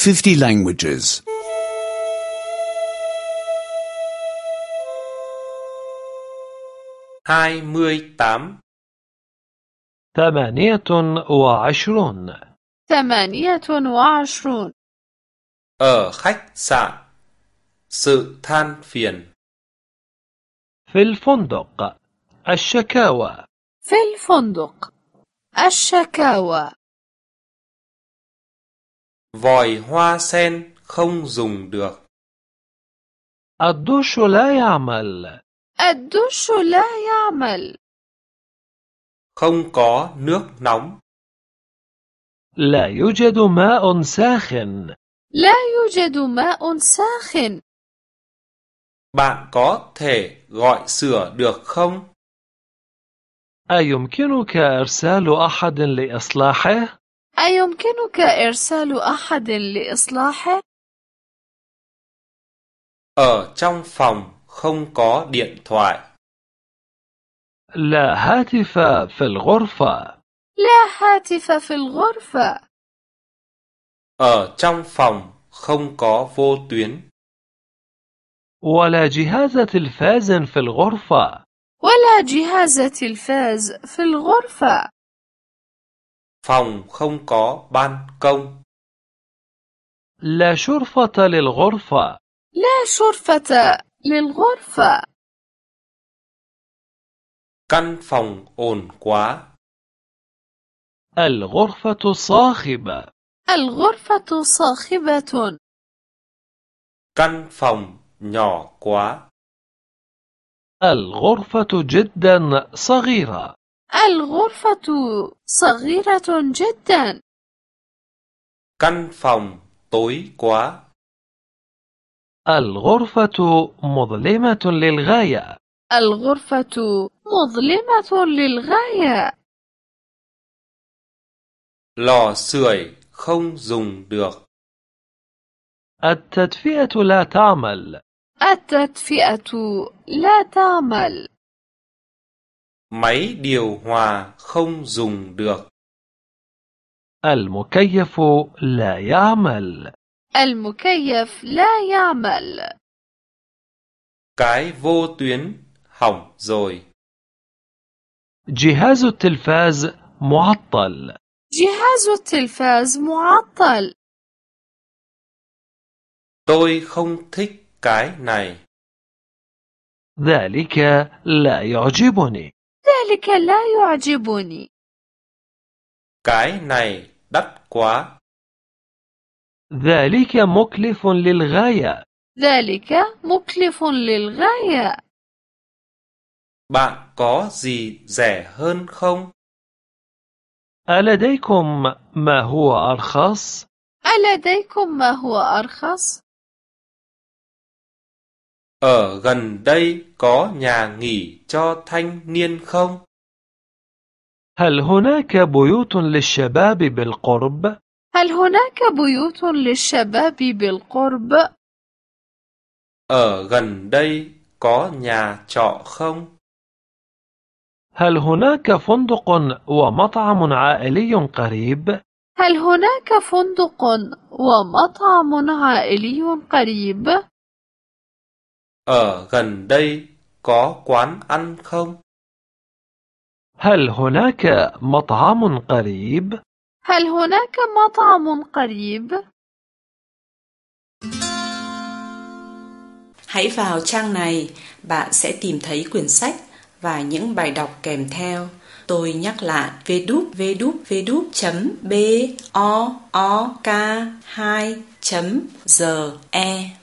50 languages. 28 28 28 Ở khách sạn. Sự than phiền. في الفندق الشكاوى في الفندق الشكاوى Vòi hoa sen không dùng được. الدش لا يعمل الدش لا يعمل Không có nước nóng. لا يوجد ماء ساخن لا يوجد ماء ساخن Bạn có thể gọi sửa được không? أيمكنك إرسال أحد لإصلاحه؟ أيمكنك إرسال أحد لإصلاحه؟ Ở trong phòng không có điện thoại. لا هاتف في الغرفة لا هاتف في الغرفة. Ở trong phòng không có vô tuyến. ولا جهاز تلفاز في الغرفة ولا جهاز تلفاز في الغرفة. Phòng không có ban công. لا شرفة للغرفة لا شرفة للغرفة. Căn phòng ồn quá. الغرفة صاخبة الغرفة صاخبة. Căn phòng nhỏ quá. الغرفة جدا صغيرة الغرفة صغيرة جدا. Căn phòng tối quá. الغرفة مظلمة للغاية الغرفة مظلمة للغاية. Lò sưởi không dùng được. التدفئة لا تعمل التدفئة لا تعمل. Máy điều hòa không dùng được. المكيف لا يعمل المكيف لا يعمل. Cái vô tuyến hỏng rồi. جهاز التلفاز معطل جهاز التلفاز معطل. Tôi không thích cái này. ذلك لا يعجبني ذلك لا يعجبني. Cái này đắt quá. ذلك مكلف للغاية ذلك مكلف للغاية. Bạn có gì rẻ hơn không? ألديكم ما هو أرخص؟ ألديكم ما هو أرخص؟ Ở gần đây có nhà nghỉ cho thanh niên không? هل هناك بيوت للشباب بالقرب؟ هل هناك بيوت للشباب بالقرب؟ Ở gần đây có nhà trọ không? هل هناك فندق ومطعم عائلي قريب؟ هل هناك فندق ومطعم عائلي قريب؟ Ở gần đây có quán ăn không? هل هناك مطعم قريب؟ هل هناك مطعم قريب؟ Hãy vào trang này, bạn sẽ tìm thấy quyển sách và những bài đọc kèm theo. Tôi nhắc lại www.book2.ge